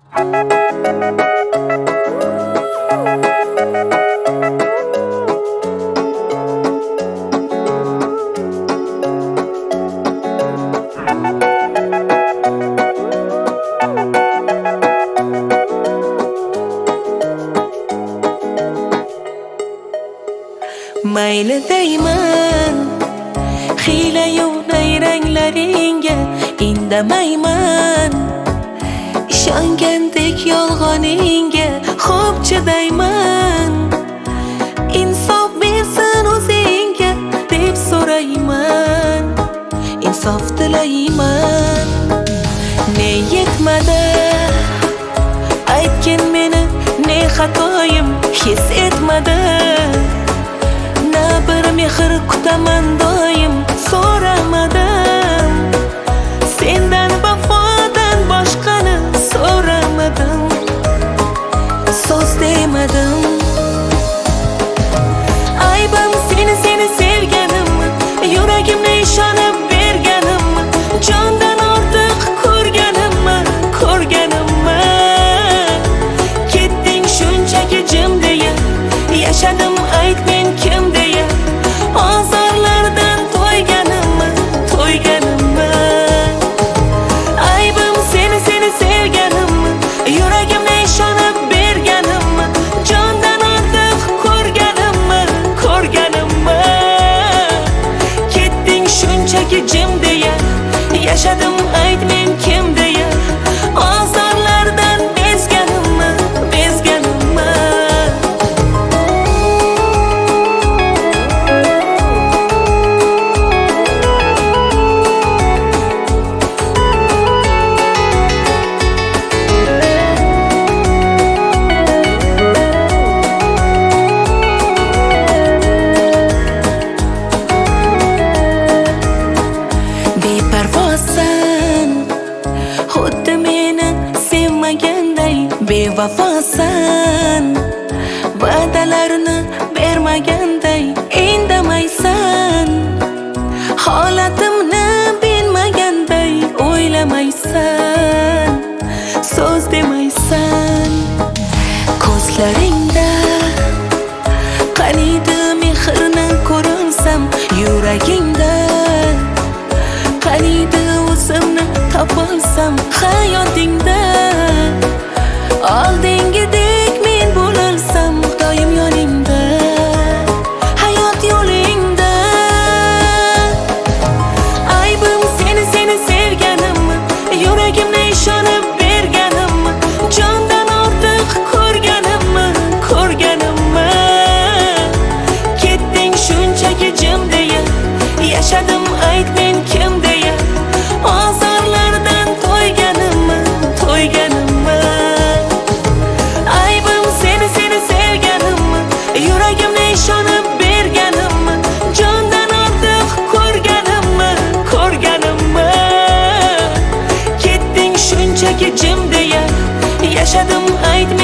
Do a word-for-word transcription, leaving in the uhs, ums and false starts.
Mayli deyman hiyla-yu nayranglaringga indamayman, ishongandek yolg'oningga xo'p chidayman. Insof bersin o'zingga deb so'rayman, insof tilayman. Ne yetmadi aytgin meni, ne xatoyim his etmadi. Bir mehr kutaman doim so'ramadim, sendan vafodan boshqani so'ramadim, so'z demadim. Aybim seni seni sevganimmi, yuragimni ishonib berganimmi, jondan ortiq ko'rganimmi, ko'rganimmi? Ketding shunchaki jim deya, yashadim ayt men kim deya. Ozorlardan to'yganimmi, to'yganimmi? Aybim seni seni sevganimmi, yuragimni ishonib berganimmi, jondan ortiq ko'rganimmi, ko'rganimmi? Ketding shunchaki jim deya, yashadim ayt men kim deya. Ozorlardan bezganimmi, bezganimmi? Beparvosan, xuddi meni sevmaganday bevafosan, va'dalarni bermaganday indamaysan, holatimni bilmaganday o'ylamaysan, so'z demaysan. Ko'zlaringda qaniydi mehrni ko'rinsam, yuragingda qaniydi o'zimni topolsam, hayotingda oldingidek men bo'lolsam, doim yoningda, hayot yo'lingda. Aybim seni seni sevganimmi, yuragimni ishonib berganimmi, jondan ortiq ko'rganimmi, ko'rganimmi? Ketding shunchaki jim deya, yashadim ayt men kim deya. Ozorlardan to'yganimmi, to'yganimmi? Aybim seni seni sevganimmi, yuragimni ishonib berganimmi, jondan ortiq ko'rganimmi, ko'rganimmi? Ketding shunchaki jim deya, yashadim ayt